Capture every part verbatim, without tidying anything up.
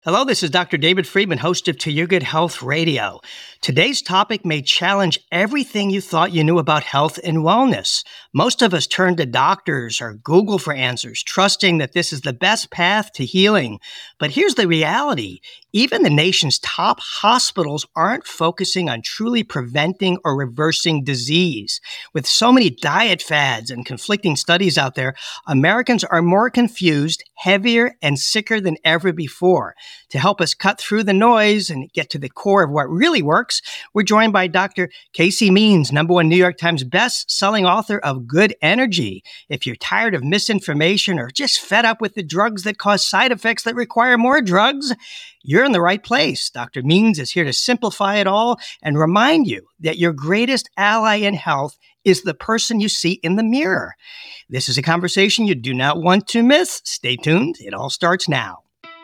Hello, this is Doctor David Friedman, host of To Your Good Health Radio. Today's topic may challenge everything you thought you knew about health and wellness. Most of us turn to doctors or Google for answers, trusting that this is the best path to healing. But here's the reality. Even the nation's top hospitals aren't focusing on truly preventing or reversing disease. With so many diet fads and conflicting studies out there, Americans are more confused, heavier, and sicker than ever before. To help us cut through the noise and get to the core of what really works, we're joined by Doctor Casey Means, number one New York Times best-selling author of Good Energy. If you're tired of misinformation or just fed up with the drugs that cause side effects that require more drugs, you're in the right place. Doctor Means is here to simplify it all and remind you that your greatest ally in health is the person you see in the mirror. This is a conversation you do not want to miss. Stay tuned. It all starts now.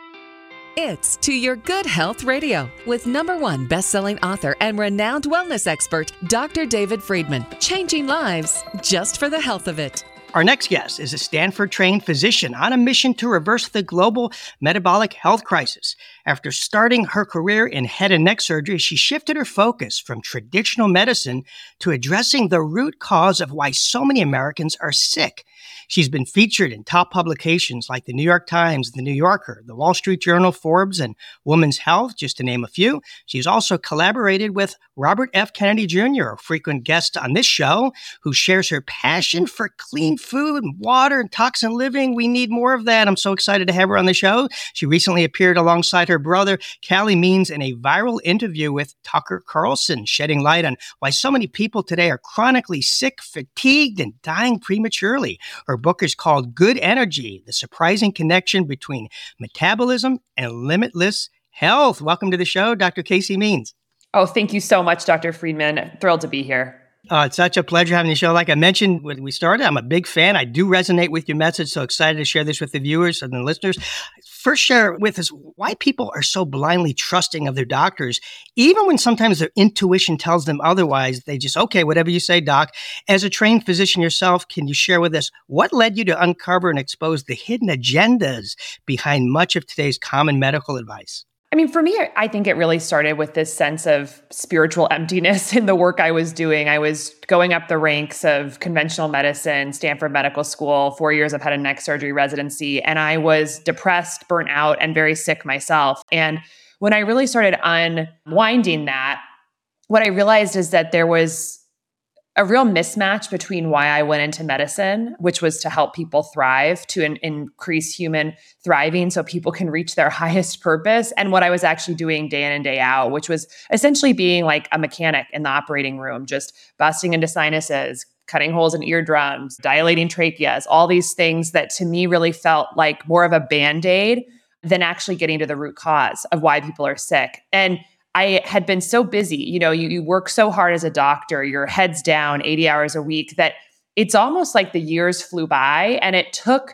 It's To Your Good Health Radio with number one best-selling author and renowned wellness expert, Doctor David Friedman. Changing lives just for the health of it. Our next guest is a Stanford-trained physician on a mission to reverse the global metabolic health crisis. After starting her career in head and neck surgery, she shifted her focus from traditional medicine to addressing the root cause of why so many Americans are sick. She's been featured in top publications like the New York Times, the New Yorker, the Wall Street Journal, Forbes, and Women's Health, just to name a few. She's also collaborated with Robert F. Kennedy Junior, a frequent guest on this show, who shares her passion for clean food and water and toxin living. We need more of that. I'm so excited to have her on the show. She recently appeared alongside her brother, Callie Means, in a viral interview with Tucker Carlson, shedding light on why so many people today are chronically sick, fatigued, and dying prematurely. Her book is called Good Energy, The Surprising Connection Between Metabolism and Limitless Health. Welcome to the show, Doctor Casey Means. Oh, thank you so much, Doctor Friedman. Thrilled to be here. Uh, it's such a pleasure having the show. Like I mentioned when we started, I'm a big fan. I do resonate with your message, so excited to share this with the viewers and the listeners. First, share with us why people are so blindly trusting of their doctors, even when sometimes their intuition tells them otherwise. They just, okay, whatever you say, doc. As a trained physician yourself, can you share with us what led you to uncover and expose the hidden agendas behind much of today's common medical advice? I mean, for me, I think it really started with this sense of spiritual emptiness in the work I was doing. I was going up the ranks of conventional medicine, Stanford Medical School, four years of head and neck surgery residency, and I was depressed, burnt out, and very sick myself. And when I really started unwinding that, what I realized is that there was a real mismatch between why I went into medicine, which was to help people thrive, to in- increase human thriving so people can reach their highest purpose, and what I was actually doing day in and day out, which was essentially being like a mechanic in the operating room, just busting into sinuses, cutting holes in eardrums, dilating tracheas, all these things that to me really felt like more of a Band-Aid than actually getting to the root cause of why people are sick. And I had been so busy, you know, you, you work so hard as a doctor, your head's down eighty hours a week, that it's almost like the years flew by. And it took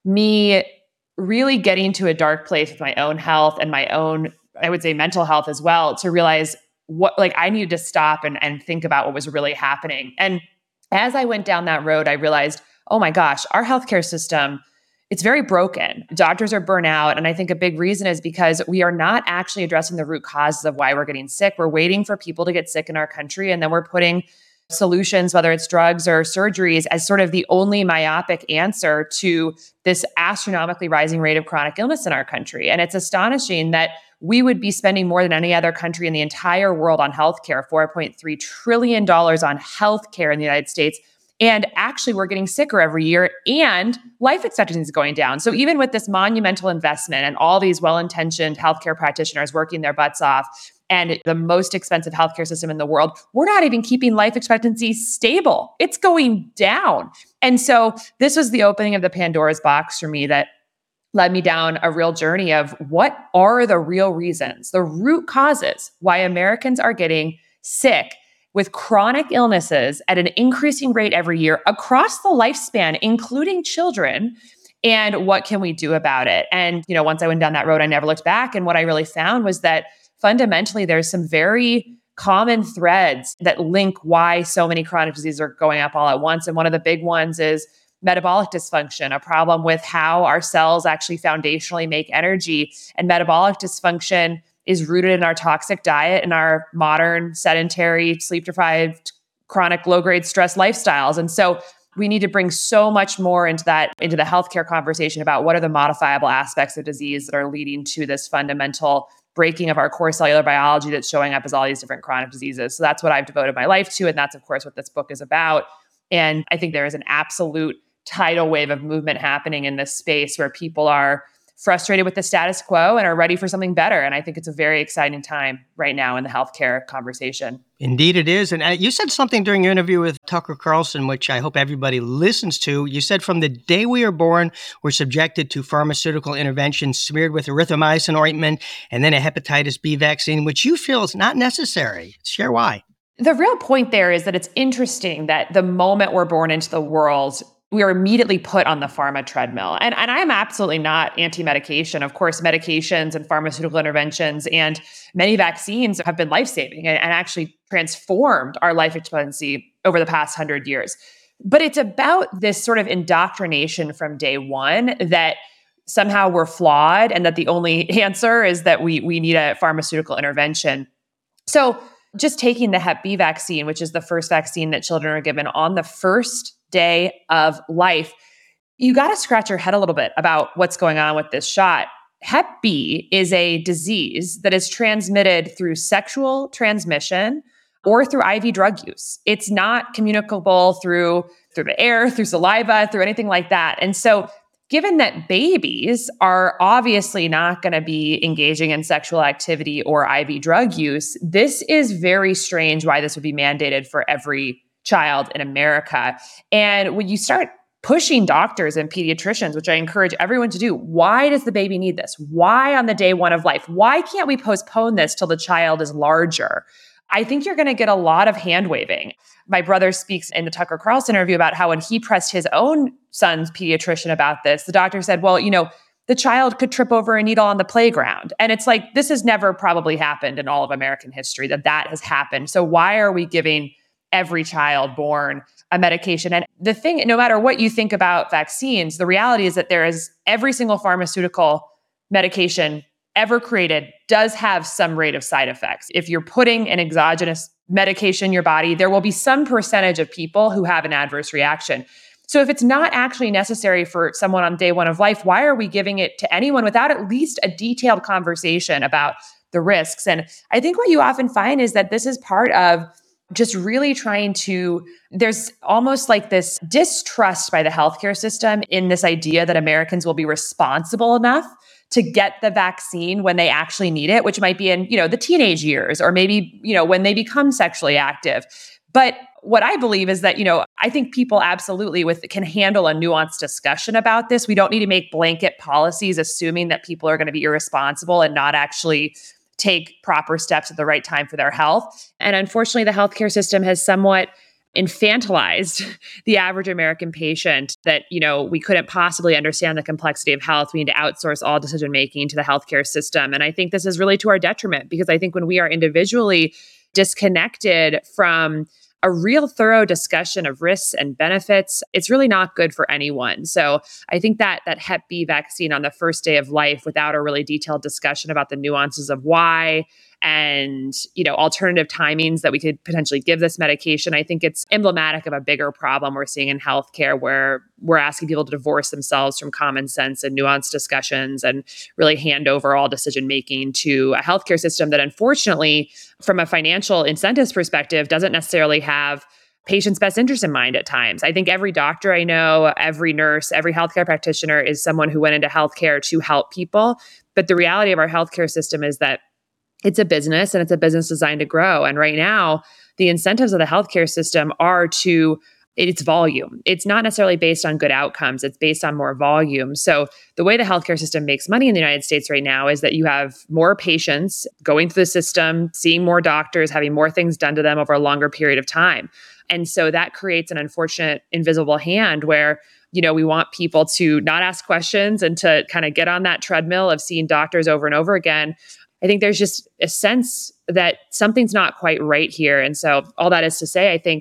me really getting to a dark place with my own health and my own, I would say, mental health as well, to realize what, like, I needed to stop and, and think about what was really happening. And as I went down that road, I realized, oh my gosh, our healthcare system, it's very broken. Doctors are burnt out. And I think a big reason is because we are not actually addressing the root causes of why we're getting sick. We're waiting for people to get sick in our country. And then we're putting solutions, whether it's drugs or surgeries, as sort of the only myopic answer to this astronomically rising rate of chronic illness in our country. And it's astonishing that we would be spending more than any other country in the entire world on healthcare, four point three trillion dollars on healthcare in the United States. And actually, we're getting sicker every year, and life expectancy is going down. So even with this monumental investment and all these well-intentioned healthcare practitioners working their butts off and the most expensive healthcare system in the world, we're not even keeping life expectancy stable. It's going down. And so this was the opening of the Pandora's box for me that led me down a real journey of what are the real reasons, the root causes why Americans are getting sick with chronic illnesses at an increasing rate every year across the lifespan, including children, and what can we do about it? And, you know, once I went down that road, I never looked back. And what I really found was that fundamentally, there's some very common threads that link why so many chronic diseases are going up all at once. And one of the big ones is metabolic dysfunction, a problem with how our cells actually foundationally make energy. And metabolic dysfunction is rooted in our toxic diet and our modern, sedentary, sleep-deprived, chronic low-grade stress lifestyles. And so we need to bring so much more into that, into the healthcare conversation about what are the modifiable aspects of disease that are leading to this fundamental breaking of our core cellular biology that's showing up as all these different chronic diseases. So that's what I've devoted my life to. And that's, of course, what this book is about. And I think there is an absolute tidal wave of movement happening in this space where people are frustrated with the status quo and are ready for something better. And I think it's a very exciting time right now in the healthcare conversation. Indeed it is. And uh, you said something during your interview with Tucker Carlson, which I hope everybody listens to. You said from the day we are born, we're subjected to pharmaceutical intervention smeared with erythromycin ointment and then a hepatitis B vaccine, which you feel is not necessary. Share why. The real point there is that it's interesting that the moment we're born into the world, we are immediately put on the pharma treadmill. And, and I'm absolutely not anti-medication. Of course, medications and pharmaceutical interventions and many vaccines have been life-saving and, and actually transformed our life expectancy over the past hundred years. But it's about this sort of indoctrination from day one that somehow we're flawed and that the only answer is that we, we need a pharmaceutical intervention. So just taking the Hep B vaccine, which is the first vaccine that children are given on the first day of life, you got to scratch your head a little bit about what's going on with this shot. Hep B is a disease that is transmitted through sexual transmission or through I V drug use. It's not communicable through, through the air, through saliva, through anything like that. And so given that babies are obviously not going to be engaging in sexual activity or I V drug use, this is very strange why this would be mandated for every child in America. And when you start pushing doctors and pediatricians, which I encourage everyone to do, why does the baby need this? Why on the day one of life? Why can't we postpone this till the child is larger? I think you're going to get a lot of hand waving. My brother speaks in the Tucker Carlson interview about how when he pressed his own son's pediatrician about this, the doctor said, well, you know, the child could trip over a needle on the playground. And it's like, this has never probably happened in all of American history that that has happened. So why are we giving every child born a medication? And the thing, no matter what you think about vaccines, the reality is that there is every single pharmaceutical medication ever created does have some rate of side effects. If you're putting an exogenous medication in your body, there will be some percentage of people who have an adverse reaction. So if it's not actually necessary for someone on day one of life, why are we giving it to anyone without at least a detailed conversation about the risks? And I think what you often find is that this is part of just really trying to, there's almost like this distrust by the healthcare system in this idea that Americans will be responsible enough to get the vaccine when they actually need it, which might be in, you know, the teenage years, or maybe, you know, when they become sexually active. But what I believe is that, you know, I think people absolutely with can handle a nuanced discussion about this. We don't need to make blanket policies assuming that people are going to be irresponsible and not actually take proper steps at the right time for their health. And unfortunately, the healthcare system has somewhat infantilized the average American patient that, you know, we couldn't possibly understand the complexity of health. We need to outsource all decision-making to the healthcare system. And I think this is really to our detriment, because I think when we are individually disconnected from a real thorough discussion of risks and benefits, it's really not good for anyone. So I think that that Hep B vaccine on the first day of life without a really detailed discussion about the nuances of why and, you know, alternative timings that we could potentially give this medication, I think it's emblematic of a bigger problem we're seeing in healthcare, where we're asking people to divorce themselves from common sense and nuanced discussions and really hand over all decision-making to a healthcare system that, unfortunately, from a financial incentives perspective, doesn't necessarily have patients' best interest in mind at times. I think every doctor I know, every nurse, every healthcare practitioner is someone who went into healthcare to help people. But the reality of our healthcare system is that it's a business, and it's a business designed to grow. And right now, the incentives of the healthcare system are to it's volume. It's not necessarily based on good outcomes. It's based on more volume. So the way the healthcare system makes money in the United States right now is that you have more patients going through the system, seeing more doctors, having more things done to them over a longer period of time. And so that creates an unfortunate invisible hand where, you know, we want people to not ask questions and to kind of get on that treadmill of seeing doctors over and over again. I think there's just a sense that something's not quite right here. And so all that is to say, I think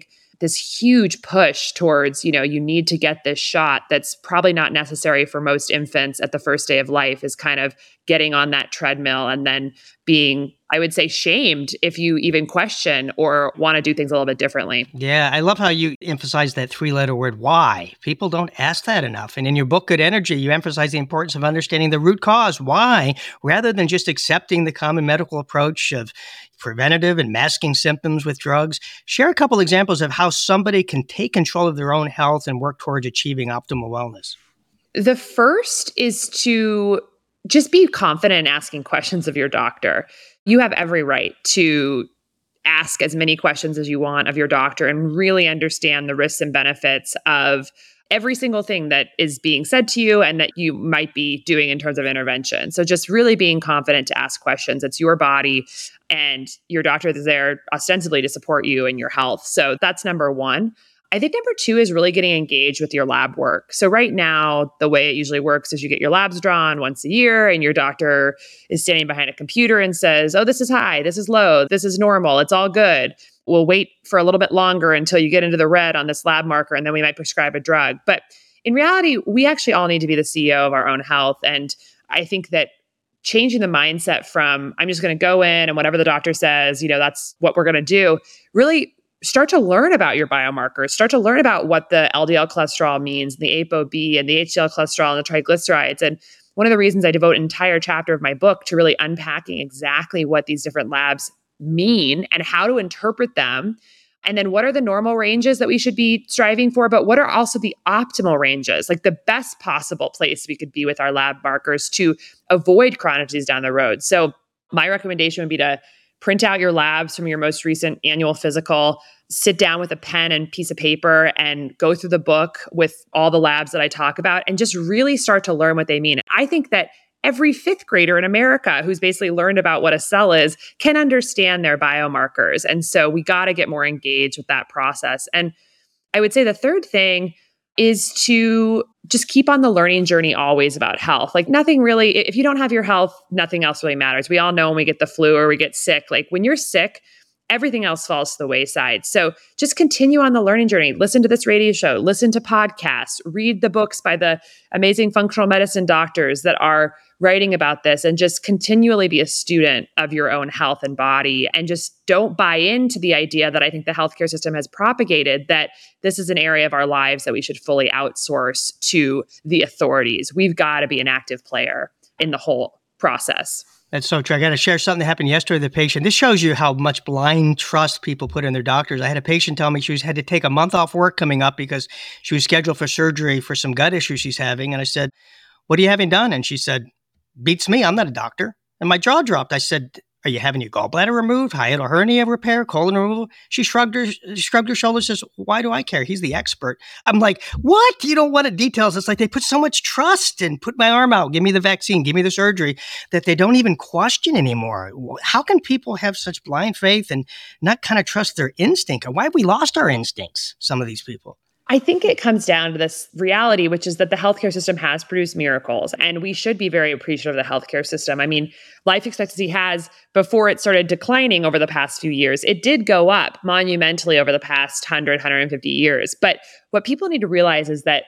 this huge push towards, you know, you need to get this shot that's probably not necessary for most infants at the first day of life, is kind of getting on that treadmill and then being, I would say, shamed if you even question or want to do things a little bit differently. Yeah, I love how you emphasize that three-letter word, why. People don't ask that enough. And in your book, Good Energy, you emphasize the importance of understanding the root cause, why, rather than just accepting the common medical approach of preventative and masking symptoms with drugs. Share a couple examples of how somebody can take control of their own health and work towards achieving optimal wellness. The first is to just be confident in asking questions of your doctor. You have every right to ask as many questions as you want of your doctor and really understand the risks and benefits of every single thing that is being said to you and that you might be doing in terms of intervention. So just really being confident to ask questions. It's your body, and your doctor is there ostensibly to support you in your health. So that's number one. I think number two is really getting engaged with your lab work. So right now, the way it usually works is you get your labs drawn once a year, and your doctor is standing behind a computer and says, oh, this is high, this is low, this is normal, it's all good. We'll wait for a little bit longer until you get into the red on this lab marker, and then we might prescribe a drug. But in reality, we actually all need to be the C E O of our own health. And I think that changing the mindset from, I'm just going to go in and whatever the doctor says, you know, that's what we're going to do, really start to learn about your biomarkers, start to learn about what the L D L cholesterol means, the A P O B and the H D L cholesterol and the triglycerides. And one of the reasons I devote an entire chapter of my book to really unpacking exactly what these different labs mean and how to interpret them. And then what are the normal ranges that we should be striving for, but what are also the optimal ranges, like the best possible place we could be with our lab markers to avoid chronic disease down the road. So my recommendation would be to print out your labs from your most recent annual physical, sit down with a pen and piece of paper and go through the book with all the labs that I talk about and just really start to learn what they mean. I think that every fifth grader in America who's basically learned about what a cell is can understand their biomarkers. And so we got to get more engaged with that process. And I would say the third thing is to just keep on the learning journey always about health. Like nothing really, if you don't have your health, nothing else really matters. We all know when we get the flu or we get sick, like when you're sick, everything else falls to the wayside. So just continue on the learning journey. Listen to this radio show, listen to podcasts, read the books by the amazing functional medicine doctors that are writing about this, and just continually be a student of your own health and body. And just don't buy into the idea that I think the healthcare system has propagated, that this is an area of our lives that we should fully outsource to the authorities. We've got to be an active player in the whole process. That's so true. I got to share something that happened yesterday with a patient. This shows you how much blind trust people put in their doctors. I had a patient tell me she was, had to take a month off work coming up because she was scheduled for surgery for some gut issues she's having. And I said, what are you having done? And she said, beats me. I'm not a doctor. And my jaw dropped. I said, are you having your gallbladder removed, hiatal hernia repair, colon removal? She shrugged her, shrugged her shoulders, says, why do I care? He's the expert. I'm like, what? You don't want the details. It's like they put so much trust in, put my arm out, give me the vaccine, give me the surgery, that they don't even question anymore. How can people have such blind faith and not kind of trust their instinct? Or why have we lost our instincts, some of these people? I think it comes down to this reality, which is that the healthcare system has produced miracles, and we should be very appreciative of the healthcare system. I mean, life expectancy has, before it started declining over the past few years, it did go up monumentally over the past one hundred, one hundred fifty years. But what people need to realize is that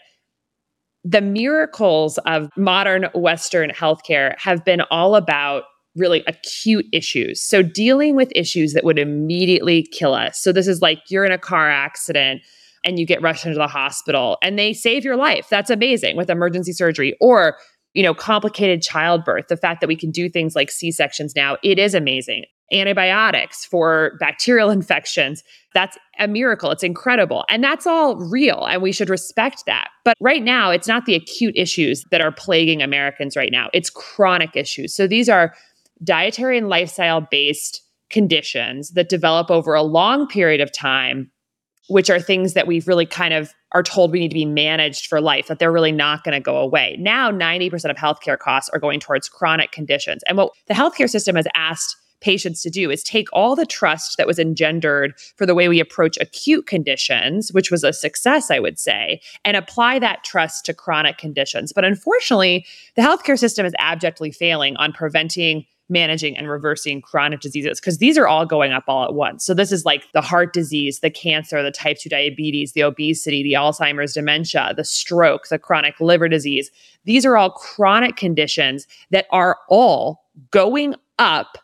the miracles of modern Western healthcare have been all about really acute issues. So dealing with issues that would immediately kill us. So this is like you're in a car accident and you get rushed into the hospital and they save your life. That's amazing with emergency surgery. Or, you know, complicated childbirth. The fact that we can do things like C-sections now, it is amazing. Antibiotics for bacterial infections, that's a miracle. It's incredible. And that's all real, and we should respect that. But right now, it's not the acute issues that are plaguing Americans right now. It's chronic issues. So these are dietary and lifestyle-based conditions that develop over a long period of time, which are things that we've really kind of are told we need to be managed for life, that they're really not going to go away. Now, ninety percent of healthcare costs are going towards chronic conditions. And what the healthcare system has asked patients to do is take all the trust that was engendered for the way we approach acute conditions, which was a success, I would say, and apply that trust to chronic conditions. But unfortunately, the healthcare system is abjectly failing on preventing managing and reversing chronic diseases, because these are all going up all at once. So this is like the heart disease, the cancer, the type two diabetes, the obesity, the Alzheimer's, dementia, the stroke, the chronic liver disease. These are all chronic conditions that are all going up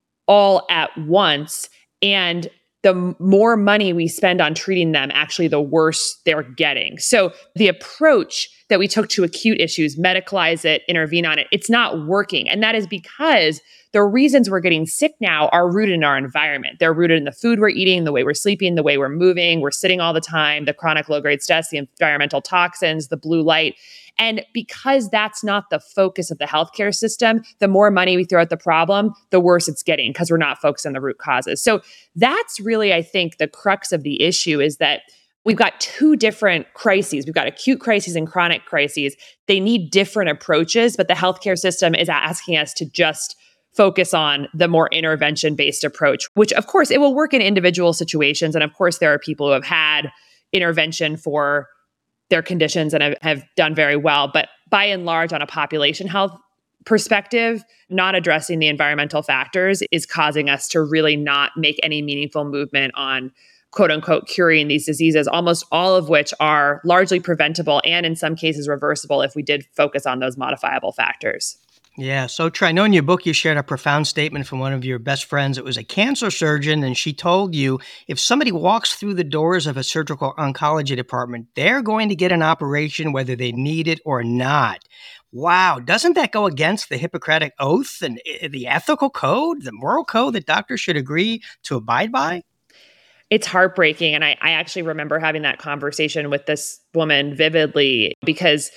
all at once. And the more money we spend on treating them, actually, the worse they're getting. So the approach that we took to acute issues, medicalize it, intervene on it, it's not working. And that is because the reasons we're getting sick now are rooted in our environment. They're rooted in the food we're eating, the way we're sleeping, the way we're moving, we're sitting all the time, the chronic low-grade stress, the environmental toxins, the blue light. And because that's not the focus of the healthcare system, the more money we throw at the problem, the worse it's getting, because we're not focused on the root causes. So that's really, I think, the crux of the issue, is that we've got two different crises. We've got acute crises and chronic crises. They need different approaches, but the healthcare system is asking us to just focus on the more intervention-based approach, which of course it will work in individual situations. And of course, there are people who have had intervention for their conditions and have, have done very well. But by and large, on a population health perspective, not addressing the environmental factors is causing us to really not make any meaningful movement on quote unquote curing these diseases, almost all of which are largely preventable and in some cases reversible if we did focus on those modifiable factors. Yeah, so true. I know in your book you shared a profound statement from one of your best friends. It was a cancer surgeon, and she told you if somebody walks through the doors of a surgical oncology department, they're going to get an operation whether they need it or not. Wow, doesn't that go against the Hippocratic Oath and the ethical code, the moral code that doctors should agree to abide by? It's heartbreaking. And I, I actually remember having that conversation with this woman vividly because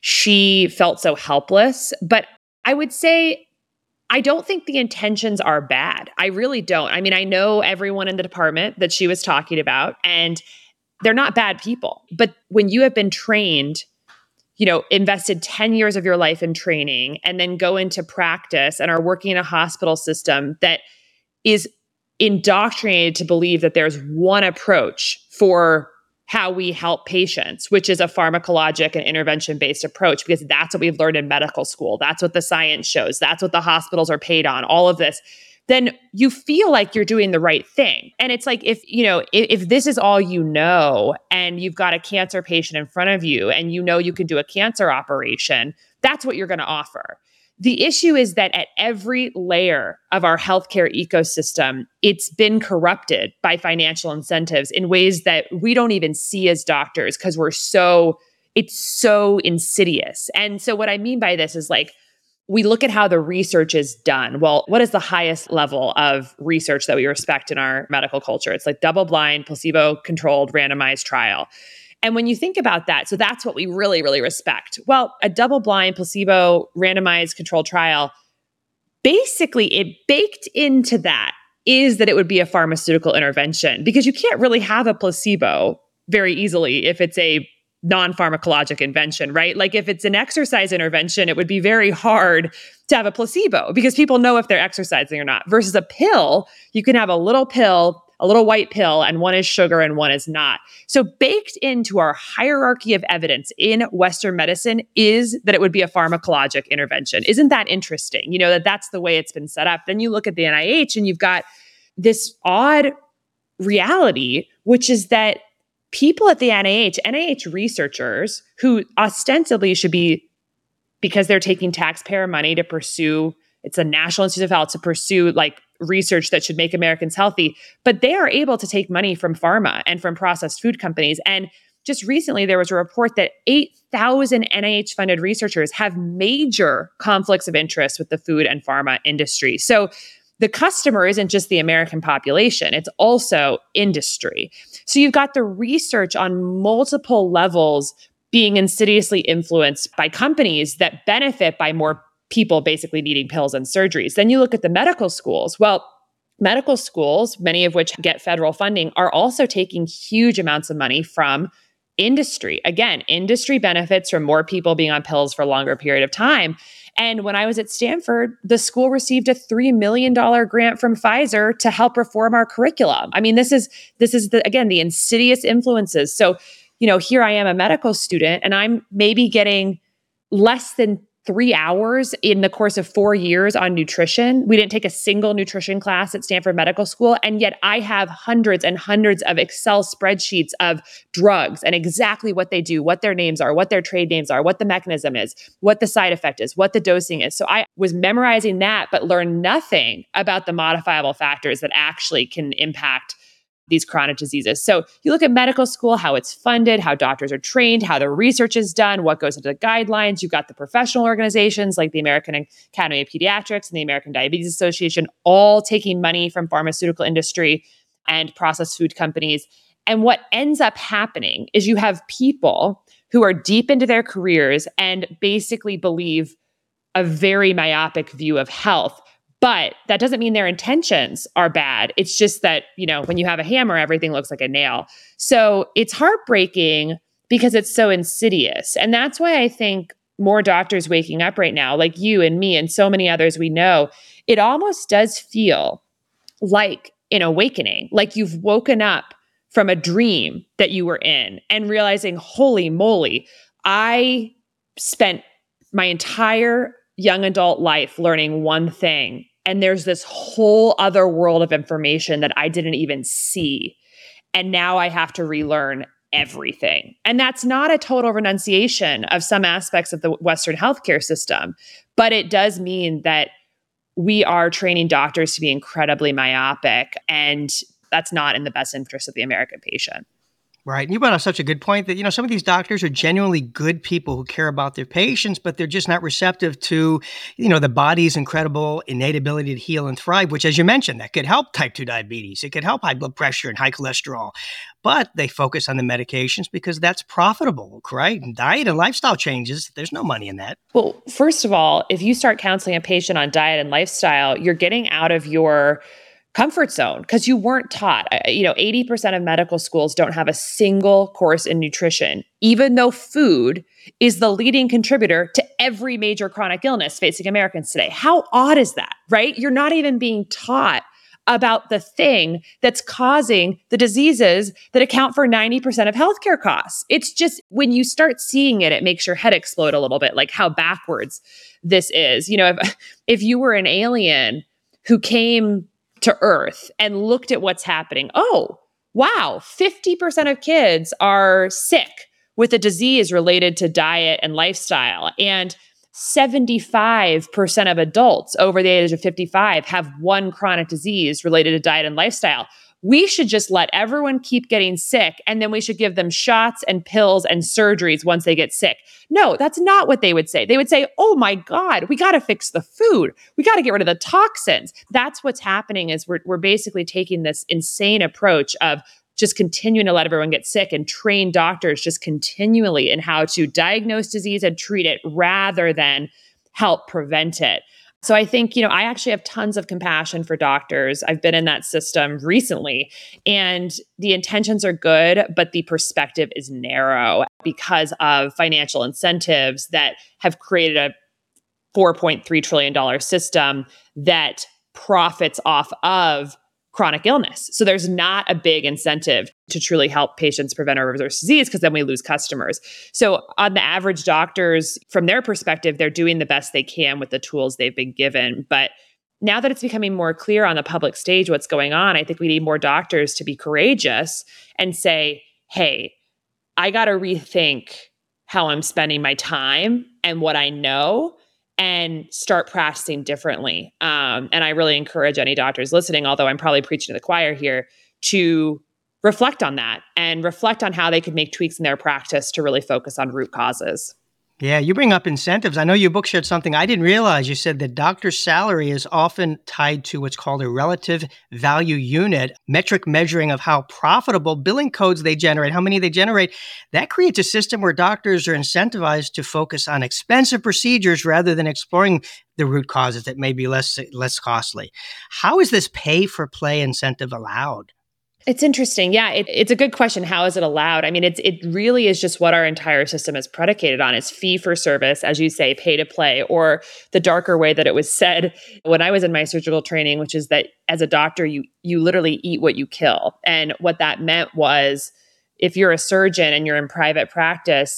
she felt so helpless. But I would say, I don't think the intentions are bad. I really don't. I mean, I know everyone in the department that she was talking about, and they're not bad people. But when you have been trained, you know, invested ten years of your life in training and then go into practice and are working in a hospital system that is indoctrinated to believe that there's one approach for how we help patients, which is a pharmacologic and intervention-based approach, because that's what we've learned in medical school. That's what the science shows. That's what the hospitals are paid on, all of this. Then you feel like you're doing the right thing. And it's like, if, you know, if, if this is all you know, and you've got a cancer patient in front of you and you know you can do a cancer operation, that's what you're going to offer. The issue is that at every layer of our healthcare ecosystem, it's been corrupted by financial incentives in ways that we don't even see as doctors, because we're so, it's so insidious. And so what I mean by this is, like, we look at how the research is done. Well, what is the highest level of research that we respect in our medical culture? It's like double-blind, placebo-controlled, randomized trial. And when you think about that, so that's what we really, really respect. Well, a double-blind, placebo, randomized controlled trial, basically it baked into that is that it would be a pharmaceutical intervention, because you can't really have a placebo very easily if it's a non-pharmacologic invention, right? Like if it's an exercise intervention, it would be very hard to have a placebo because people know if they're exercising or not. Versus a pill, you can have a little pill, a little white pill, and one is sugar and one is not. So baked into our hierarchy of evidence in Western medicine is that it would be a pharmacologic intervention. Isn't that interesting? You know, that that's the way it's been set up. Then you look at the N I H and you've got this odd reality, which is that people at the N I H, N I H researchers who ostensibly should be, because they're taking taxpayer money to pursue, it's a National Institute of Health to pursue like research that should make Americans healthy, but they are able to take money from pharma and from processed food companies. And just recently, there was a report that eight thousand N I H-funded researchers have major conflicts of interest with the food and pharma industry. So the customer isn't just the American population, it's also industry. So you've got the research on multiple levels being insidiously influenced by companies that benefit by more people basically needing pills and surgeries. Then you look at the medical schools. Well, medical schools, many of which get federal funding, are also taking huge amounts of money from industry. Again, industry benefits from more people being on pills for a longer period of time. And when I was at Stanford, the school received a three million dollars grant from Pfizer to help reform our curriculum. I mean, this is, this is the, again, the insidious influences. So, you know, here I am, a medical student, and I'm maybe getting less than three hours in the course of four years on nutrition. We didn't take a single nutrition class at Stanford Medical School. And yet I have hundreds and hundreds of Excel spreadsheets of drugs and exactly what they do, what their names are, what their trade names are, what the mechanism is, what the side effect is, what the dosing is. So I was memorizing that, but learned nothing about the modifiable factors that actually can impact these chronic diseases. So you look at medical school, how it's funded, how doctors are trained, how the research is done, what goes into the guidelines. You've got the professional organizations like the American Academy of Pediatrics and the American Diabetes Association, all taking money from pharmaceutical industry and processed food companies. And what ends up happening is you have people who are deep into their careers and basically believe a very myopic view of health. But that doesn't mean their intentions are bad. It's just that, you know, when you have a hammer, everything looks like a nail. So it's heartbreaking because it's so insidious. And that's why I think more doctors waking up right now, like you and me and so many others we know, it almost does feel like an awakening, like you've woken up from a dream that you were in and realizing, holy moly, I spent my entire young adult life learning one thing. And there's this whole other world of information that I didn't even see. And now I have to relearn everything. And that's not a total renunciation of some aspects of the Western healthcare system, but it does mean that we are training doctors to be incredibly myopic. And that's not in the best interest of the American patient. Right. And you brought up such a good point that, you know, some of these doctors are genuinely good people who care about their patients, but they're just not receptive to, you know, the body's incredible innate ability to heal and thrive, which, as you mentioned, that could help type two diabetes. It could help high blood pressure and high cholesterol. But they focus on the medications because that's profitable, right? And diet and lifestyle changes, there's no money in that. Well, first of all, if you start counseling a patient on diet and lifestyle, you're getting out of your comfort zone because you weren't taught. You know, eighty percent of medical schools don't have a single course in nutrition, even though food is the leading contributor to every major chronic illness facing Americans today. How odd is that, right? You're not even being taught about the thing that's causing the diseases that account for ninety percent of healthcare costs. It's just when you start seeing it, it makes your head explode a little bit, like how backwards this is. You know, if, if you were an alien who came to Earth and looked at what's happening. Oh, wow, fifty percent of kids are sick with a disease related to diet and lifestyle. And seventy-five percent of adults over the age of fifty-five have one chronic disease related to diet and lifestyle. We should just let everyone keep getting sick, and then we should give them shots and pills and surgeries once they get sick. No, that's not what they would say. They would say, oh my God, we got to fix the food. We got to get rid of the toxins. That's what's happening is we're, we're basically taking this insane approach of just continuing to let everyone get sick and train doctors just continually in how to diagnose disease and treat it rather than help prevent it. So I think, you know, I actually have tons of compassion for doctors. I've been in that system recently, and the intentions are good, but the perspective is narrow because of financial incentives that have created a four point three trillion dollars system that profits off of chronic illness. So there's not a big incentive to truly help patients prevent or reverse disease because then we lose customers. So on the average doctors, from their perspective, they're doing the best they can with the tools they've been given. But now that it's becoming more clear on the public stage what's going on, I think we need more doctors to be courageous and say, hey, I got to rethink how I'm spending my time and what I know, and start practicing differently. Um, and I really encourage any doctors listening, although I'm probably preaching to the choir here, to reflect on that and reflect on how they could make tweaks in their practice to really focus on root causes. Yeah, you bring up incentives. I know your book shared something I didn't realize. You said that doctor's salary is often tied to what's called a relative value unit, metric measuring of how profitable billing codes they generate, how many they generate. That creates a system where doctors are incentivized to focus on expensive procedures rather than exploring the root causes that may be less, less costly. How is this pay-for-play incentive allowed? It's interesting. Yeah, it, it's a good question. How is it allowed? I mean, it's it really is just what our entire system is predicated on. It's fee for service, as you say, pay to play, or the darker way that it was said when I was in my surgical training, which is that as a doctor, you you literally eat what you kill. And what that meant was if you're a surgeon and you're in private practice,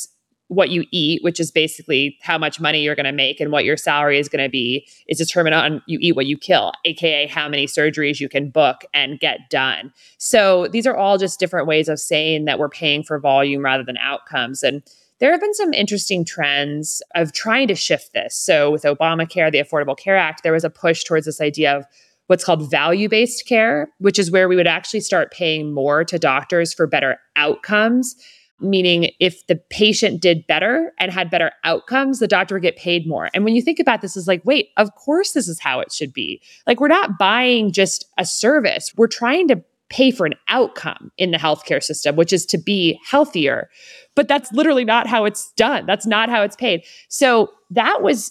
what you eat, which is basically how much money you're going to make and what your salary is going to be, is determined on you eat what you kill, A K A how many surgeries you can book and get done. So these are all just different ways of saying that we're paying for volume rather than outcomes. And there have been some interesting trends of trying to shift this. So with Obamacare, the Affordable Care Act, there was a push towards this idea of what's called value-based care, which is where we would actually start paying more to doctors for better outcomes. Meaning if the patient did better and had better outcomes, the doctor would get paid more. And when you think about this, it's like, wait, of course this is how it should be. Like, we're not buying just a service. We're trying to pay for an outcome in the healthcare system, which is to be healthier. But that's literally not how it's done. That's not how it's paid. So that was,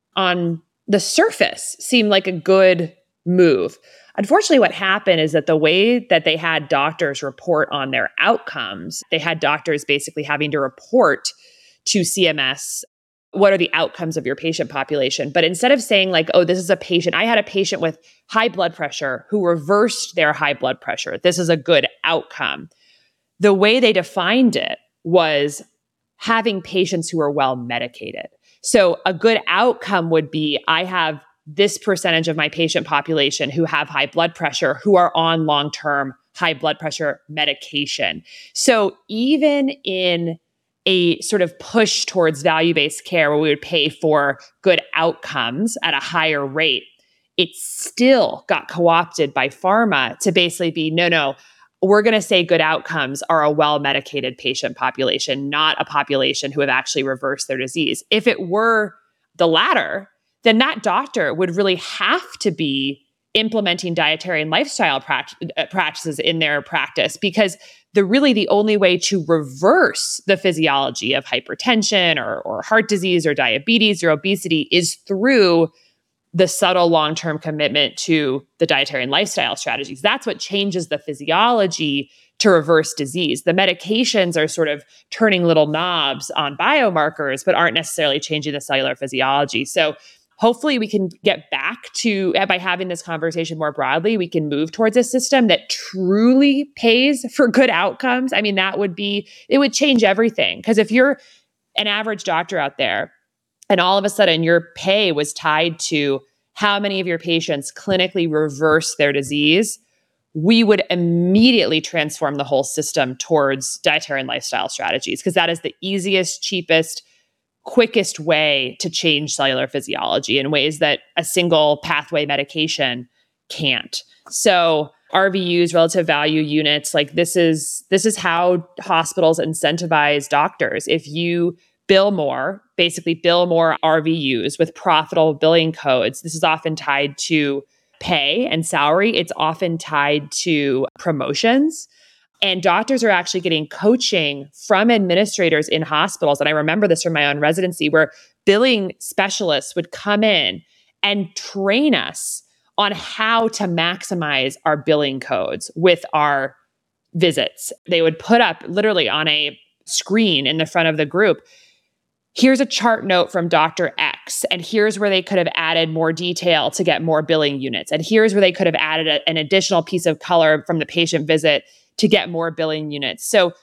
on the surface, seemed like a good move. Unfortunately, what happened is that the way that they had doctors report on their outcomes, they had doctors basically having to report to C M S, what are the outcomes of your patient population? But instead of saying like, oh, this is a patient, I had a patient with high blood pressure who reversed their high blood pressure. This is a good outcome. The way they defined it was having patients who are well medicated. So a good outcome would be, I have this percentage of my patient population who have high blood pressure, who are on long-term high blood pressure medication. So even in a sort of push towards value-based care where we would pay for good outcomes at a higher rate, it still got co-opted by pharma to basically be, no, no, we're going to say good outcomes are a well-medicated patient population, not a population who have actually reversed their disease. If it were the latter, then that doctor would really have to be implementing dietary and lifestyle pract- practices in their practice, because the really the only way to reverse the physiology of hypertension or, or heart disease or diabetes or obesity is through the subtle long-term commitment to the dietary and lifestyle strategies. That's what changes the physiology to reverse disease. The medications are sort of turning little knobs on biomarkers, but aren't necessarily changing the cellular physiology. So hopefully we can get back to, by having this conversation more broadly, we can move towards a system that truly pays for good outcomes. I mean, that would be, it would change everything. Because if you're an average doctor out there and all of a sudden your pay was tied to how many of your patients clinically reverse their disease, we would immediately transform the whole system towards dietary and lifestyle strategies, because that is the easiest, cheapest, quickest way to change cellular physiology in ways that a single pathway medication can't. So R V Us, relative value units, like this is this is how hospitals incentivize doctors. If you bill more, basically bill more R V Us with profitable billing codes, this is often tied to pay and salary. It's often tied to promotions. And doctors are actually getting coaching from administrators in hospitals. And I remember this from my own residency, where billing specialists would come in and train us on how to maximize our billing codes with our visits. They would put up literally on a screen in the front of the group, here's a chart note from Doctor X, and here's where they could have added more detail to get more billing units. And here's where they could have added a, an additional piece of color from the patient visit to get more billing units. So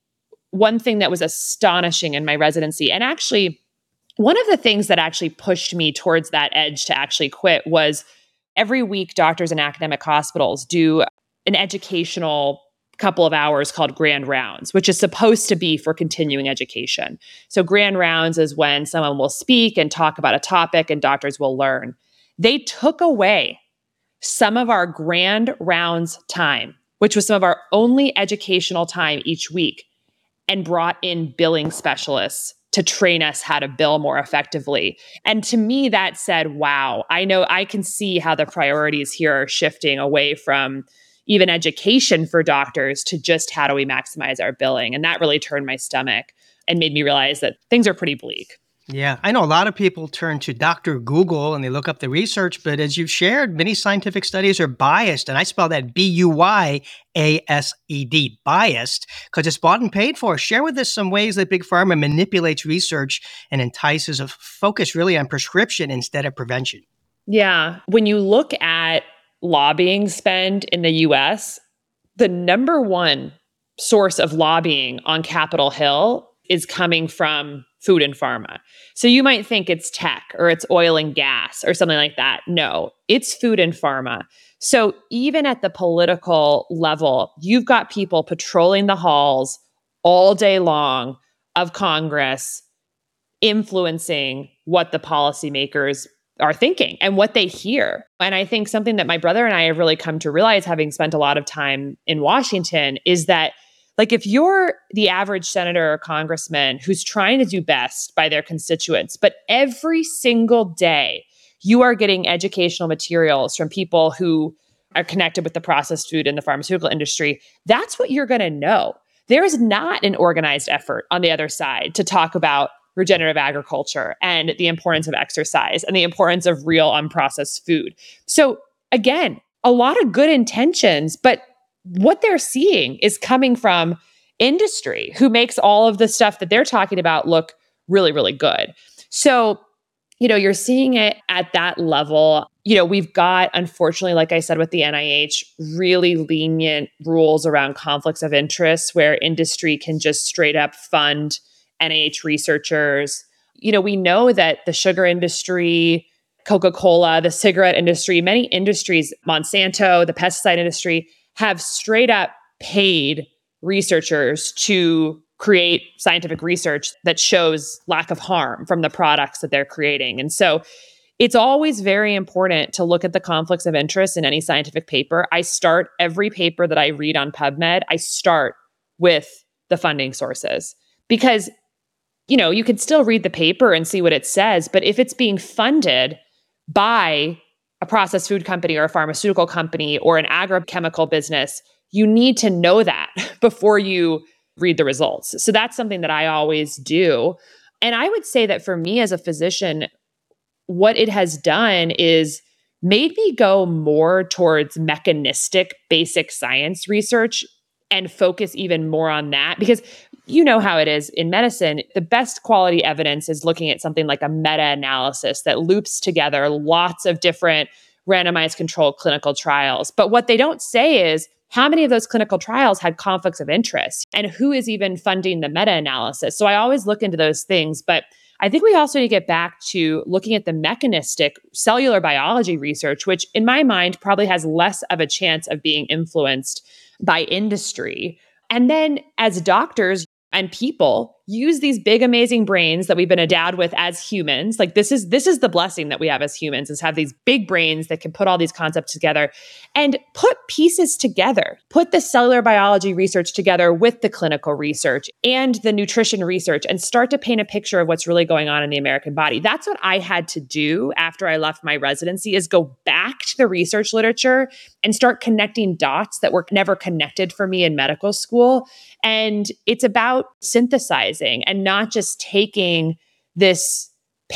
one thing that was astonishing in my residency, and actually one of the things that actually pushed me towards that edge to actually quit, was every week doctors in academic hospitals do an educational couple of hours called Grand Rounds, which is supposed to be for continuing education. So Grand Rounds is when someone will speak and talk about a topic and doctors will learn. They took away some of our Grand Rounds time, which was some of our only educational time each week, and brought in billing specialists to train us how to bill more effectively. And to me, that said, wow, I know I can see how the priorities here are shifting away from even education for doctors to just how do we maximize our billing. And that really turned my stomach and made me realize that things are pretty bleak. Yeah, I know a lot of people turn to Doctor Google and they look up the research, but as you've shared, many scientific studies are biased, and I spell that B U Y A S E D, biased, because it's bought and paid for. Share with us some ways that Big Pharma manipulates research and entices a focus really on prescription instead of prevention. Yeah, when you look at lobbying spend in the U S, the number one source of lobbying on Capitol Hill is coming from food and pharma. So you might think it's tech or it's oil and gas or something like that. No, it's food and pharma. So even at the political level, you've got people patrolling the halls all day long of Congress, influencing what the policymakers are thinking and what they hear. And I think something that my brother and I have really come to realize, having spent a lot of time in Washington, is that like if you're the average senator or congressman who's trying to do best by their constituents, but every single day you are getting educational materials from people who are connected with the processed food and the pharmaceutical industry, that's what you're going to know. There is not an organized effort on the other side to talk about regenerative agriculture and the importance of exercise and the importance of real unprocessed food. So again, a lot of good intentions, but what they're seeing is coming from industry who makes all of the stuff that they're talking about look really, really good. So, you know, you're seeing it at that level. You know, we've got, unfortunately, like I said, with the N I H, really lenient rules around conflicts of interest where industry can just straight up fund N I H researchers. You know, we know that the sugar industry, Coca-Cola, the cigarette industry, many industries, Monsanto, the pesticide industry, have straight up paid researchers to create scientific research that shows lack of harm from the products that they're creating. And so it's always very important to look at the conflicts of interest in any scientific paper. I start every paper that I read on PubMed, I start with the funding sources because, you know, you can still read the paper and see what it says, but if it's being funded by a processed food company or a pharmaceutical company or an agrochemical business, you need to know that before you read the results. So that's something that I always do. And I would say that for me as a physician, what it has done is made me go more towards mechanistic basic science research and focus even more on that. Because you know how it is in medicine, the best quality evidence is looking at something like a meta-analysis that loops together lots of different randomized controlled clinical trials. But what they don't say is how many of those clinical trials had conflicts of interest and who is even funding the meta-analysis. So I always look into those things, but I think we also need to get back to looking at the mechanistic cellular biology research, which in my mind probably has less of a chance of being influenced by industry. And then as doctors and people use these big, amazing brains that we've been endowed with as humans. Like this is this is the blessing that we have as humans, is have these big brains that can put all these concepts together and put pieces together, put the cellular biology research together with the clinical research and the nutrition research and start to paint a picture of what's really going on in the American body. That's what I had to do after I left my residency, is go back to the research literature and start connecting dots that were never connected for me in medical school. And it's about synthesizing and not just taking this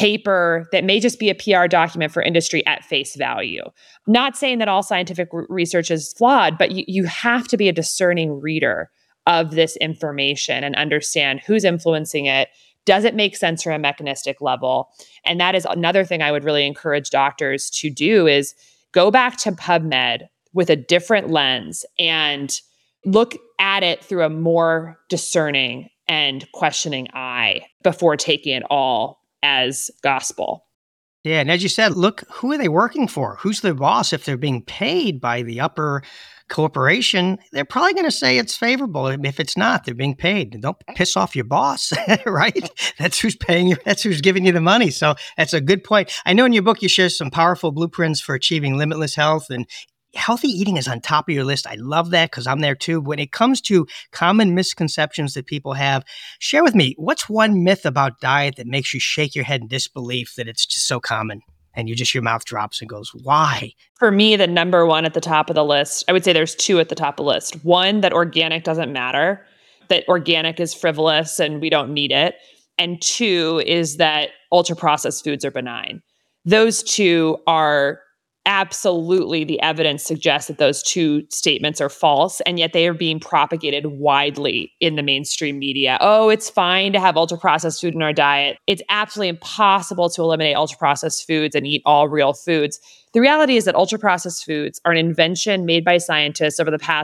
paper that may just be a P R document for industry at face value. Not saying that all scientific r- research is flawed, but you, you have to be a discerning reader of this information and understand who's influencing it. Does it make sense from a mechanistic level? And that is another thing I would really encourage doctors to do, is go back to PubMed with a different lens and look at it through a more discerning and questioning eye before taking it all as gospel. Yeah, and as you said, look, who are they working for? Who's their boss? If they're being paid by the upper corporation, they're probably going to say it's favorable. If it's not, they're being paid. Don't piss off your boss, right? That's who's paying you. That's who's giving you the money. So that's a good point. I know in your book you share some powerful blueprints for achieving limitless health, and healthy eating is on top of your list. I love that because I'm there too. When it comes to common misconceptions that people have, share with me, what's one myth about diet that makes you shake your head in disbelief that it's just so common and you just, your mouth drops and goes, why? For me, the number one at the top of the list, I would say there's two at the top of the list. One, that organic doesn't matter, that organic is frivolous and we don't need it. And two is that ultra-processed foods are benign. Those two are absolutely, the evidence suggests that those two statements are false, and yet they are being propagated widely in the mainstream media. Oh, it's fine to have ultra-processed food in our diet. It's absolutely impossible to eliminate ultra-processed foods and eat all real foods. The reality is that ultra-processed foods are an invention made by scientists over the past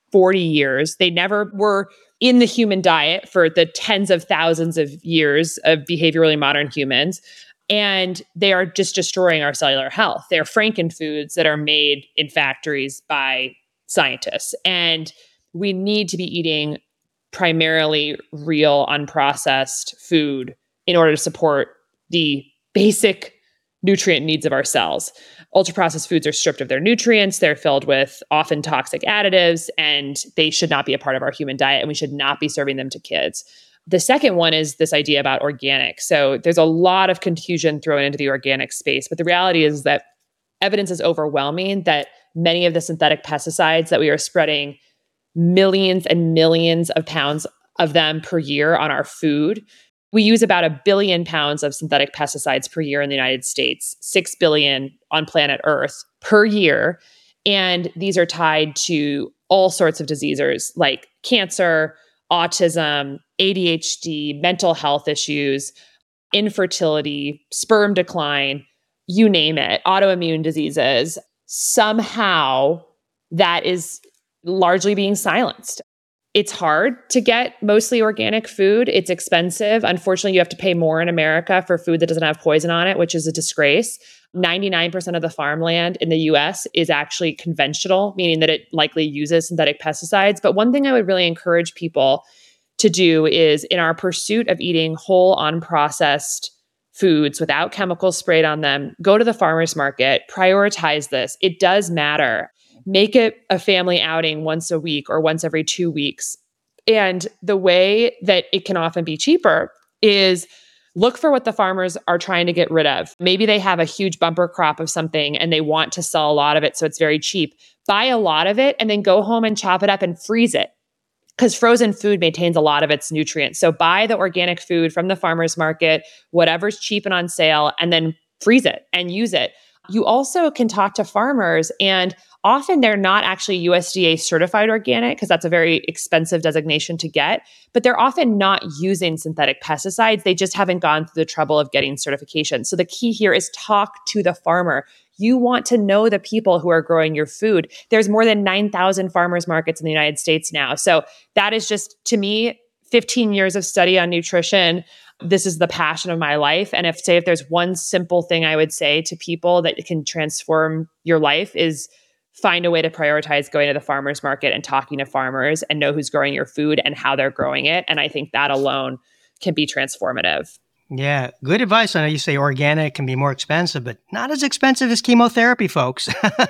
forty years. They never were in the human diet for the tens of thousands of years of behaviorally modern humans. And they are just destroying our cellular health. They're frankenfoods that are made in factories by scientists. And we need to be eating primarily real, unprocessed food in order to support the basic nutrient needs of our cells. Ultra-processed foods are stripped of their nutrients. They're filled with often toxic additives, and they should not be a part of our human diet, and we should not be serving them to kids. The second one is this idea about organic. So there's a lot of confusion thrown into the organic space, but the reality is that evidence is overwhelming that many of the synthetic pesticides that we are spreading millions and millions of pounds of them per year on our food. We use about a billion pounds of synthetic pesticides per year in the United States, six billion on planet Earth per year. And these are tied to all sorts of diseases like cancer, autism, A D H D, mental health issues, infertility, sperm decline, you name it, autoimmune diseases. Somehow that is largely being silenced. It's hard to get mostly organic food. It's expensive. Unfortunately, you have to pay more in America for food that doesn't have poison on it, which is a disgrace. ninety-nine percent of the farmland in the U S is actually conventional, meaning that it likely uses synthetic pesticides. But one thing I would really encourage people to do is, in our pursuit of eating whole, unprocessed foods without chemicals sprayed on them, go to the farmer's market, prioritize this. It does matter. Make it a family outing once a week or once every two weeks. And the way that it can often be cheaper is look for what the farmers are trying to get rid of. Maybe they have a huge bumper crop of something and they want to sell a lot of it, so it's very cheap. Buy a lot of it and then go home and chop it up and freeze it, because frozen food maintains a lot of its nutrients. So buy the organic food from the farmer's market, whatever's cheap and on sale, and then freeze it and use it. You also can talk to farmers, and often they're not actually U S D A certified organic, because that's a very expensive designation to get, but they're often not using synthetic pesticides. They just haven't gone through the trouble of getting certification. So the key here is talk to the farmer. You want to know the people who are growing your food. There's more than nine thousand farmers markets in the United States now. So that is just, to me, fifteen years of study on nutrition. This is the passion of my life. And if, say, if there's one simple thing I would say to people that can transform your life, is find a way to prioritize going to the farmer's market and talking to farmers and know who's growing your food and how they're growing it. And I think that alone can be transformative. Yeah, good advice. I know you say organic can be more expensive, but not as expensive as chemotherapy, folks.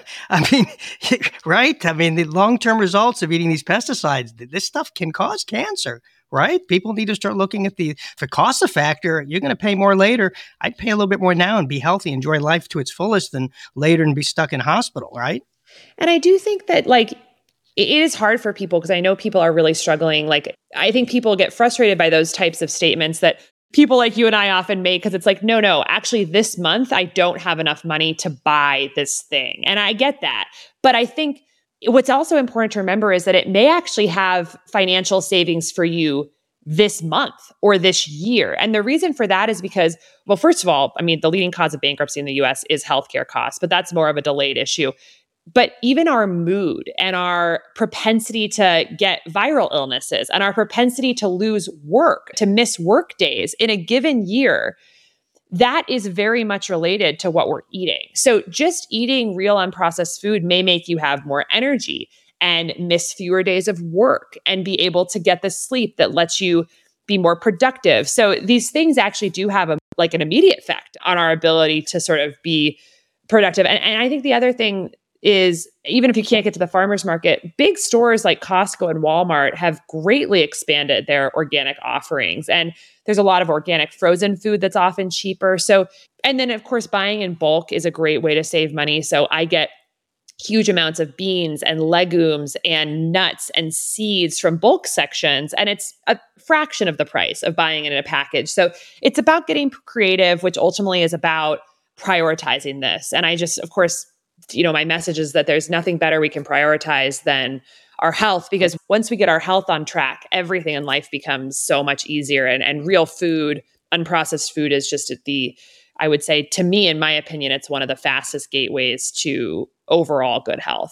I mean, right? I mean, the long-term results of eating these pesticides, this stuff can cause cancer, right? People need to start looking at the, if it costs a factor, you're going to pay more later. I'd pay a little bit more now and be healthy, enjoy life to its fullest, than later and be stuck in hospital, right? And I do think that, like, it is hard for people, because I know people are really struggling. Like, I think people get frustrated by those types of statements that people like you and I often make, because it's like, no, no, actually this month I don't have enough money to buy this thing. And I get that. But I think what's also important to remember is that it may actually have financial savings for you this month or this year. And the reason for that is because, well, first of all, I mean, the leading cause of bankruptcy in the U S is healthcare costs, but that's more of a delayed issue. But even our mood and our propensity to get viral illnesses and our propensity to lose work, to miss work days in a given year, that is very much related to what we're eating. So just eating real unprocessed food may make you have more energy and miss fewer days of work and be able to get the sleep that lets you be more productive. So these things actually do have a, like an immediate effect on our ability to sort of be productive. And, and I think the other thing is, even if you can't get to the farmer's market, big stores like Costco and Walmart have greatly expanded their organic offerings. And there's a lot of organic frozen food that's often cheaper. So, and then of course, buying in bulk is a great way to save money. So I get huge amounts of beans and legumes and nuts and seeds from bulk sections. And it's a fraction of the price of buying it in a package. So it's about getting creative, which ultimately is about prioritizing this. And I just, of course, you know, my message is that there's nothing better we can prioritize than our health, because once we get our health on track, everything in life becomes so much easier. And, and real food, unprocessed food, is just at the, I would say, to me, in my opinion, it's one of the fastest gateways to overall good health.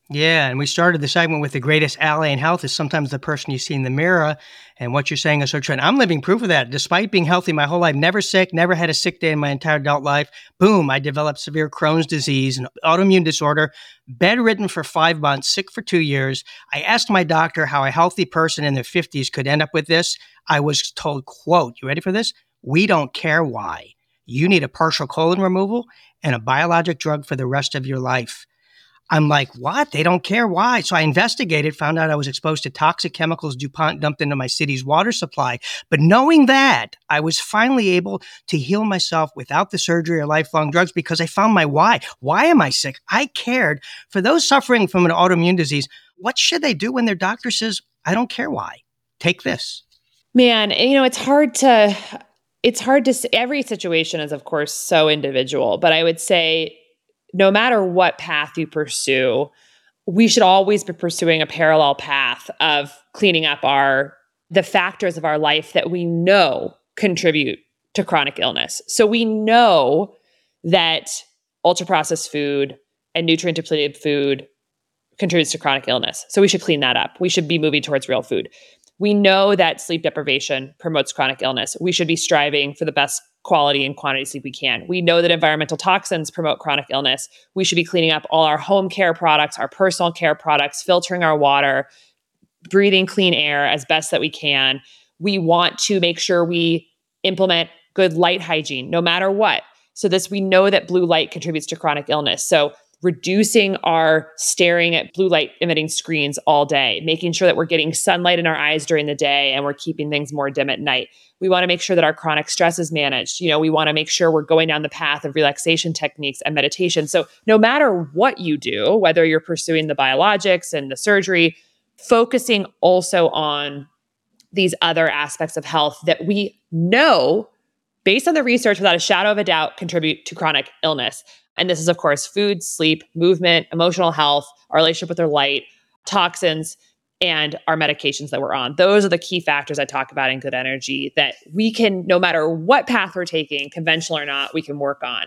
Yeah, and we started the segment with the greatest ally in health is sometimes the person you see in the mirror. And what you're saying is so true. And I'm living proof of that. Despite being healthy my whole life, never sick, never had a sick day in my entire adult life. Boom, I developed severe Crohn's disease, an autoimmune disorder, bedridden for five months, sick for two years. I asked my doctor how a healthy person in their fifties could end up with this. I was told, quote, you ready for this? We don't care why. You need a partial colon removal and a biologic drug for the rest of your life. I'm like, what? They don't care why. So I investigated, found out I was exposed to toxic chemicals DuPont dumped into my city's water supply. But knowing that, I was finally able to heal myself without the surgery or lifelong drugs because I found my why. Why am I sick? I cared. For those suffering from an autoimmune disease, what should they do when their doctor says, I don't care why? Take this. Man, you know, it's hard to, it's hard to, every situation is, of course, so individual. But I would say, no matter what path you pursue, we should always be pursuing a parallel path of cleaning up our the factors of our life that we know contribute to chronic illness. So we know that ultra-processed food and nutrient-depleted food contributes to chronic illness. So we should clean that up. We should be moving towards real food. We know that sleep deprivation promotes chronic illness. We should be striving for the best quality and quantity sleep we can. We know that environmental toxins promote chronic illness. We should be cleaning up all our home care products, our personal care products, filtering our water, breathing clean air as best that we can. We want to make sure we implement good light hygiene, no matter what. So this, we know that blue light contributes to chronic illness. So reducing our staring at blue light emitting screens all day, making sure that we're getting sunlight in our eyes during the day and we're keeping things more dim at night. We want to make sure that our chronic stress is managed. You know, we want to make sure we're going down the path of relaxation techniques and meditation. So no matter what you do, whether you're pursuing the biologics and the surgery, focusing also on these other aspects of health that we know, based on the research, without a shadow of a doubt, contribute to chronic illness. And this is, of course, food, sleep, movement, emotional health, our relationship with our light, toxins, and our medications that we're on. Those are the key factors I talk about in Good Energy that we can, no matter what path we're taking, conventional or not, we can work on.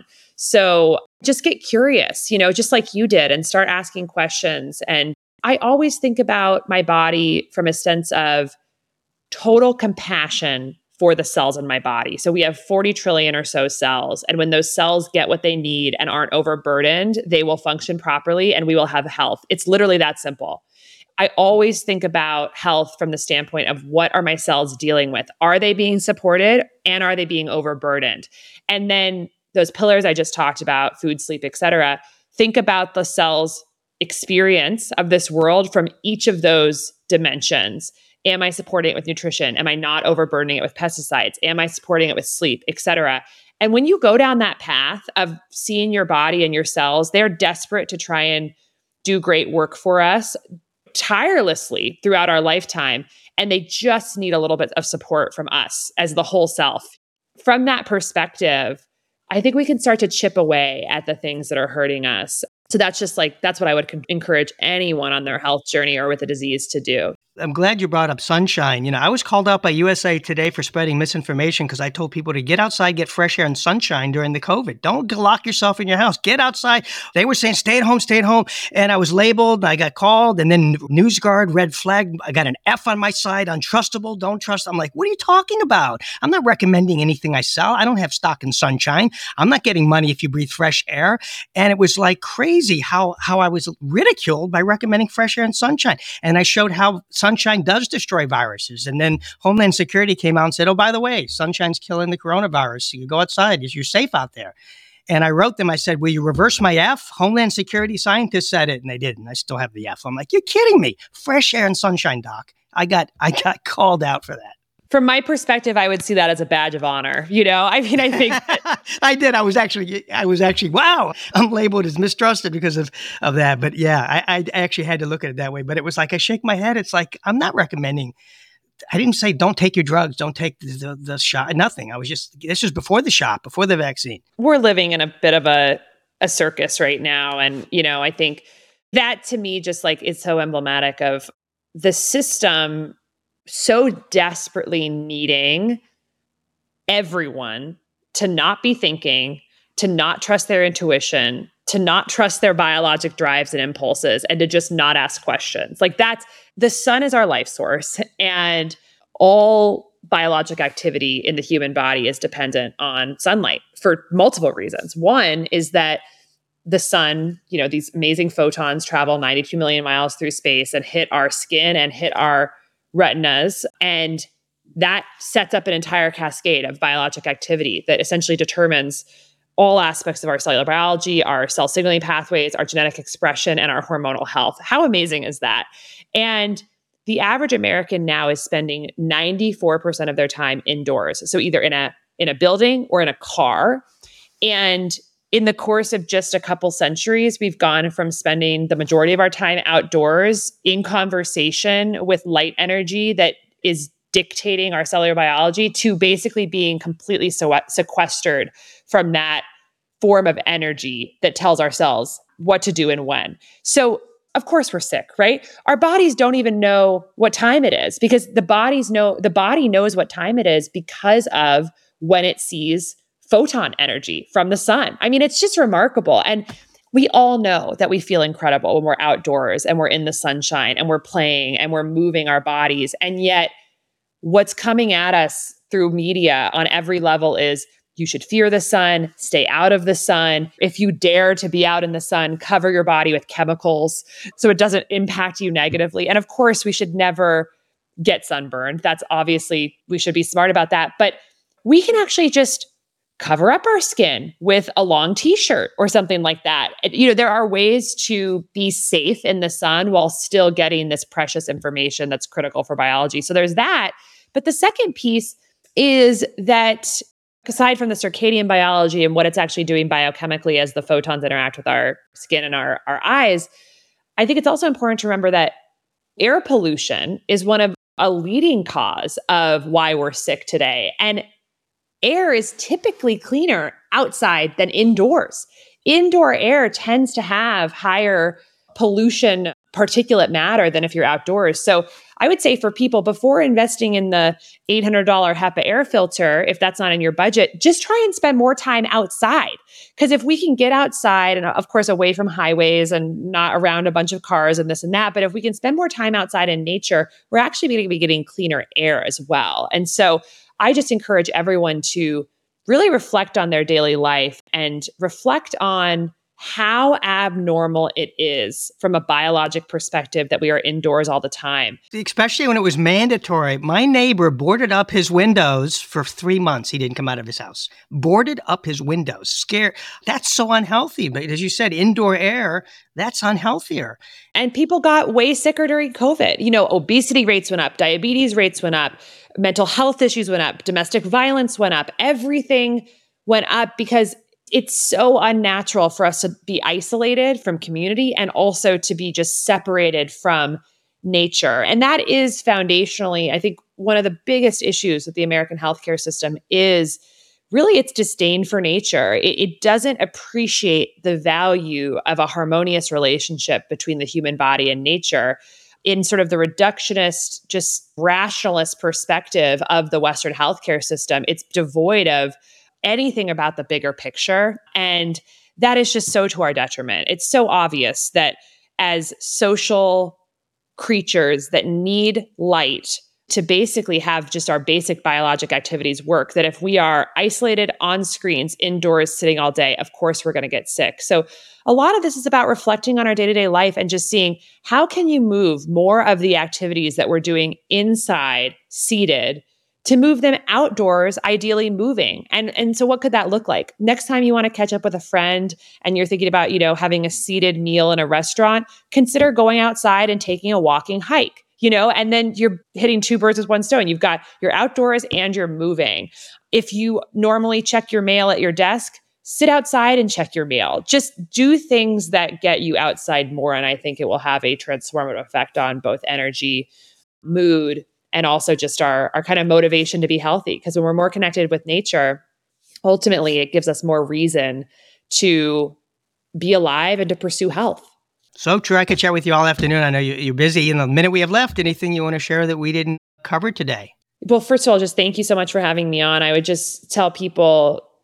So just get curious, you know, just like you did, and start asking questions. And I always think about my body from a sense of total compassion for the cells in my body. So we have forty trillion or so cells. And when those cells get what they need and aren't overburdened, they will function properly and we will have health. It's literally that simple. I always think about health from the standpoint of what are my cells dealing with? Are they being supported and are they being overburdened? And then those pillars I just talked about, food, sleep, et cetera, think about the cell's experience of this world from each of those dimensions. Am I supporting it with nutrition? Am I not overburdening it with pesticides? Am I supporting it with sleep, et cetera? And when you go down that path of seeing your body and your cells, they're desperate to try and do great work for us tirelessly throughout our lifetime. And they just need a little bit of support from us as the whole self. From that perspective, I think we can start to chip away at the things that are hurting us. So that's just like, that's what I would con- encourage anyone on their health journey or with a disease to do. I'm glad you brought up sunshine. You know, I was called out by U S A Today for spreading misinformation because I told people to get outside, get fresh air and sunshine during the COVID. Don't lock yourself in your house. Get outside. They were saying, stay at home, stay at home. And I was labeled, I got called, and then NewsGuard, red flag. I got an F on my side, untrustable, don't trust. I'm like, what are you talking about? I'm not recommending anything I sell. I don't have stock in sunshine. I'm not getting money if you breathe fresh air. And it was like crazy how, how I was ridiculed by recommending fresh air and sunshine. And I showed how sunshine does destroy viruses. And then Homeland Security came out and said, oh, by the way, sunshine's killing the coronavirus. So you go outside, you're safe out there. And I wrote them, I said, will you reverse my F? Homeland Security scientists said it, and they didn't. I still have the F. I'm like, you're kidding me. Fresh air and sunshine, doc. I got I got called out for that. From my perspective, I would see that as a badge of honor. You know, I mean, I think that- I did. I was actually, I was actually, wow, I'm labeled as mistrusted because of, of that. But yeah, I, I actually had to look at it that way. But it was like, I shake my head. It's like, I'm not recommending. I didn't say don't take your drugs, don't take the, the, the shot, nothing. I was just, this was before the shot, before the vaccine. We're living in a bit of a, a circus right now. And, you know, I think that to me, just like, it's so emblematic of the system so desperately needing everyone to not be thinking, to not trust their intuition, to not trust their biologic drives and impulses and to just not ask questions. Like that's, the sun is our life source, and all biologic activity in the human body is dependent on sunlight for multiple reasons. One is that the sun, you know, these amazing photons travel ninety-two million miles through space and hit our skin and hit our retinas. And that sets up an entire cascade of biologic activity that essentially determines all aspects of our cellular biology, our cell signaling pathways, our genetic expression, and our hormonal health. How amazing is that? And the average American now is spending ninety-four percent of their time indoors. So either in a in a building or in a car. And in the course of just a couple centuries, we've gone from spending the majority of our time outdoors in conversation with light energy that is dictating our cellular biology to basically being completely so- sequestered from that form of energy that tells our cells what to do and when. So of course we're sick, right? Our bodies don't even know what time it is because the bodies know, the body knows what time it is because of when it sees photon energy from the sun. I mean, it's just remarkable. And we all know that we feel incredible when we're outdoors and we're in the sunshine and we're playing and we're moving our bodies. And yet what's coming at us through media on every level is you should fear the sun, stay out of the sun. If you dare to be out in the sun, cover your body with chemicals so it doesn't impact you negatively. And of course, we should never get sunburned. That's obviously, we should be smart about that. But we can actually just cover up our skin with a long t-shirt or something like that. You know, there are ways to be safe in the sun while still getting this precious information that's critical for biology. So there's that. But the second piece is that aside from the circadian biology and what it's actually doing biochemically as the photons interact with our skin and our, our eyes, I think it's also important to remember that air pollution is one of a leading cause of why we're sick today. And air is typically cleaner outside than indoors. Indoor air tends to have higher pollution particulate matter than if you're outdoors. So I would say for people, before investing in the eight hundred dollars HEPA air filter, if that's not in your budget, just try and spend more time outside. Because if we can get outside and of course away from highways and not around a bunch of cars and this and that, but if we can spend more time outside in nature, we're actually going to be getting cleaner air as well. And so I just encourage everyone to really reflect on their daily life and reflect on how abnormal it is from a biologic perspective that we are indoors all the time. Especially when it was mandatory. My neighbor boarded up his windows for three months. He didn't come out of his house. Boarded up his windows. Scared. That's so unhealthy. But as you said, indoor air, that's unhealthier. And people got way sicker during COVID. You know, obesity rates went up, diabetes rates went up, mental health issues went up, domestic violence went up. Everything went up because it's so unnatural for us to be isolated from community and also to be just separated from nature. And that is foundationally, I think, one of the biggest issues with the American healthcare system is really its disdain for nature. It, it doesn't appreciate the value of a harmonious relationship between the human body and nature. In sort of the reductionist, just rationalist perspective of the Western healthcare system, it's devoid of anything about the bigger picture. And that is just so to our detriment. It's so obvious that as social creatures that need light to basically have just our basic biologic activities work, that if we are isolated on screens, indoors, sitting all day, of course we're going to get sick. So a lot of this is about reflecting on our day-to-day life and just seeing how can you move more of the activities that we're doing inside, seated, to move them outdoors, ideally moving. And, and so what could that look like? Next time you want to catch up with a friend and you're thinking about, you know, having a seated meal in a restaurant, consider going outside and taking a walking hike, you know, and then you're hitting two birds with one stone. You've got you're outdoors and you're moving. If you normally check your mail at your desk, sit outside and check your mail. Just do things that get you outside more. And I think it will have a transformative effect on both energy, mood, and also just our, our kind of motivation to be healthy. Because when we're more connected with nature, ultimately it gives us more reason to be alive and to pursue health. So true. I could chat with you all afternoon. I know you're busy. In the minute we have left, anything you want to share that we didn't cover today? Well, first of all, just thank you so much for having me on. I would just tell people,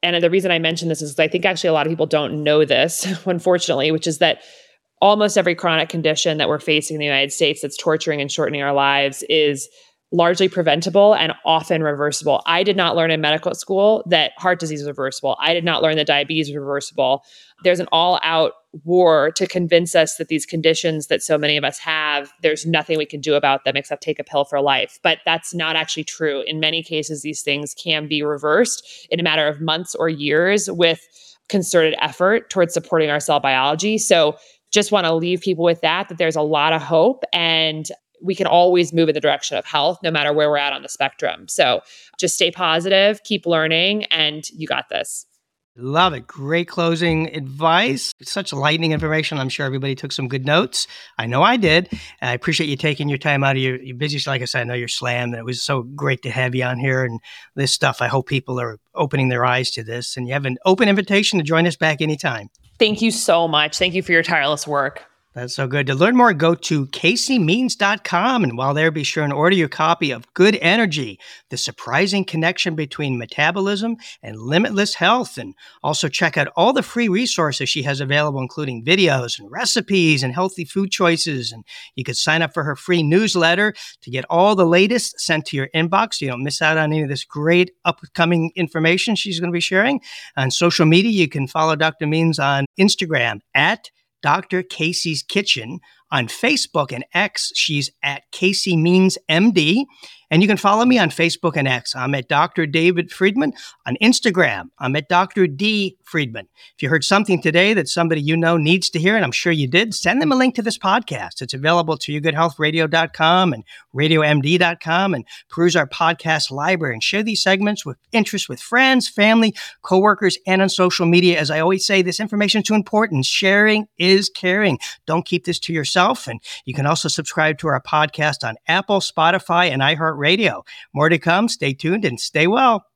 And the reason I mention this is I think actually a lot of people don't know this, unfortunately, which is that almost every chronic condition that we're facing in the United States that's torturing and shortening our lives is largely preventable and often reversible. I did not learn in medical school that heart disease is reversible. I did not learn that diabetes is reversible. There's an all-out war to convince us that these conditions that so many of us have, there's nothing we can do about them except take a pill for life. But that's not actually true. In many cases, these things can be reversed in a matter of months or years with concerted effort towards supporting our cell biology. So just want to leave people with that, that there's a lot of hope and we can always move in the direction of health, no matter where we're at on the spectrum. So just stay positive, keep learning, and you got this. Love it. Great closing advice. Such lightning information. I'm sure everybody took some good notes. I know I did. And I appreciate you taking your time out of your, your busy, like I said, I know you're slammed. It was so great to have you on here. And this stuff, I hope people are opening their eyes to this. And you have an open invitation to join us back anytime. Thank you so much. Thank you for your tireless work. That's so good. To learn more, go to casey means dot com. And while there, be sure and order your copy of Good Energy, the surprising connection between metabolism and limitless health. And also check out all the free resources she has available, including videos and recipes and healthy food choices. And you could sign up for her free newsletter to get all the latest sent to your inbox so you don't miss out on any of this great upcoming information she's going to be sharing. On social media, you can follow Doctor Means on Instagram at Doctor Casey's Kitchen. On Facebook and X, she's at Casey Means M D. And you can follow me on Facebook and X. I'm at Doctor David Friedman. On Instagram, I'm at Doctor D Friedman. If you heard something today that somebody you know needs to hear, and I'm sure you did, send them a link to this podcast. It's available to you good health radio dot com and radio m d dot com, and peruse our podcast library and share these segments with interest with friends, family, coworkers, and on social media. As I always say, this information is too important. Sharing is caring. Don't keep this to yourself. And you can also subscribe to our podcast on Apple, Spotify, and iHeartRadio. More to come. Stay tuned and stay well.